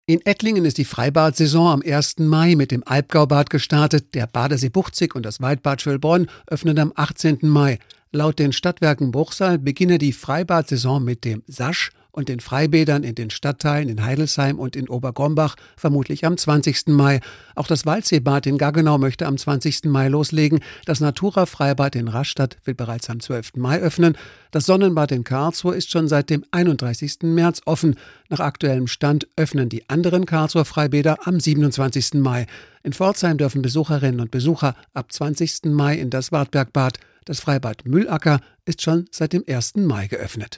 In Ettlingen ist die Freibad-Saison am 1. Mai mit dem Alpgaubad gestartet. Der Badesee Buchzig und das Waldbad Schönbrunn öffnen am 18. Mai. Laut den Stadtwerken Bruchsal beginne die Freibad-Saison mit dem Sasch und den Freibädern in den Stadtteilen in Heidelsheim und in Obergombach vermutlich am 20. Mai. Auch das Waldseebad in Gaggenau möchte am 20. Mai loslegen. Das Natura-Freibad in Rastatt will bereits am 12. Mai öffnen. Das Sonnenbad in Karlsruhe ist schon seit dem 31. März offen. Nach aktuellem Stand öffnen die anderen Karlsruher Freibäder am 27. Mai. In Pforzheim dürfen Besucherinnen und Besucher ab 20. Mai in das Wartbergbad. Das Freibad Mühlacker ist schon seit dem 1. Mai geöffnet.